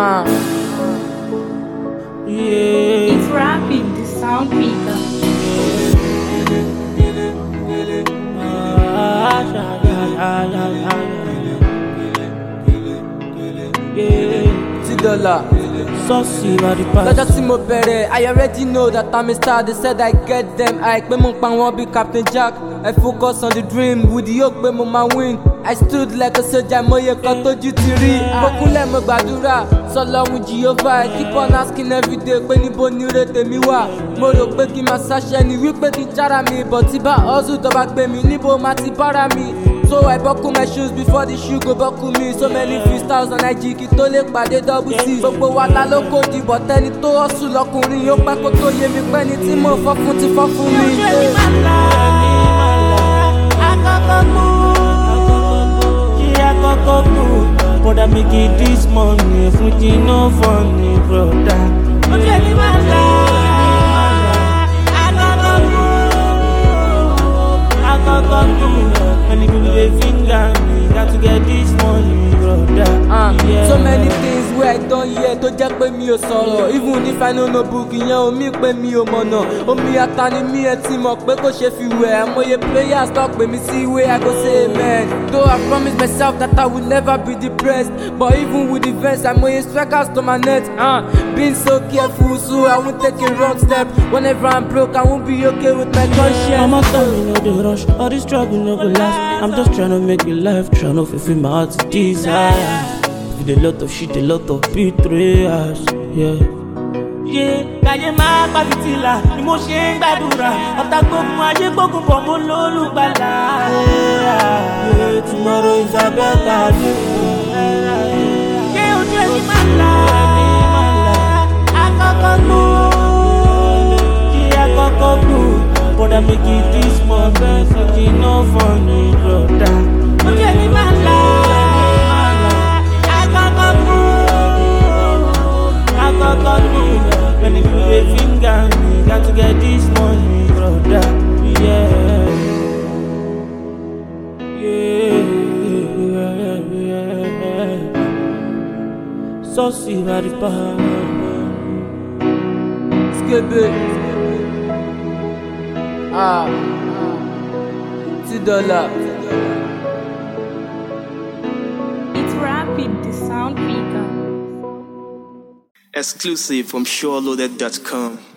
Yeah. It's rapid, the sound picker. $2. Saucy body pass. Lọ́jọ́ tí mo bẹ̀rẹ̀, I already know that I'm a star. They said I get them. Àìpé mo pa wọ́n bí Captain Jack. I focus on the dream. With the hope pé mo máa win. I stood like a soldier. Mọ̀ye kan tójú ti rí. Mo kúnlẹ̀ mo gbàdúrà. Sọlọ́run Jehovah. I keep on asking everyday pé níbo ni ire tèmi wà. Mo rò pé kí n máa ṣàṣẹ ni wípé kí n jára mi. But tí bá hustle tó bá gbé mi níbo máa ti bára mi. So I buckle my shoes before the shoe go buckle me. So many freestyles on IG kí tó lè pàdé double C. Gbogbo wa la ló kó di but ẹni tó hustle lọkùnrin yóò pẹ́ kó tó yé mi pẹ́ ni tí mo fọ́ fún ti fọ́ fún mi. Àkọ́kọ́ mú brother make it this money fún ti no funny brother. Ojú ẹni máa la àkọ́kọ́ mú many people dey finger me got to get this money brother. Yeah. So many things wey I don hear tó jẹ́ pé mi ò sọ̀rọ̀. Even if I no know book ìyẹn omi pé mi ò mọ̀nà. Omi ata ni mi ẹ ti mọ̀ pé kò ṣe fi wẹ̀. Àmọye players tó pè mí sí ìwé I go say amen. Though I promise myself that I will never be depressed. But even with the verse àmọye strikers to my net. Being so careful so I won't take a wrong step. Whenever I'm broke I won't be okay with my conscience. Mama tell me no dey rush, all this struggle no go last. I'm just trying to make it life, trying to fulfill my heart's desire. With a lot of shit, a lot of betrayals, yeah. Yeah, káyé máa pa fìtílà ni mo ṣe ń gbàdúrà. Ọ̀tá gbógun ayé gbógun bọ̀ mo lólùgbàlà. Yeah, tomorrow is a better day. Yeah, ojú ẹni máa la àkọ́kọ́ mú. Yeah, àkọ́kọ́ mú. Brother make it this money, fucking no funny brother. Ojú ẹni máa la àkọ́kọ́ mú. Àkọ́kọ́ mú. Many people dey finger me, got to get this money brother. Yeah. Yeah. Saucy body pass. Skebe. $2. It's rapid, the sound picker. Exclusive from SureLoaded.com.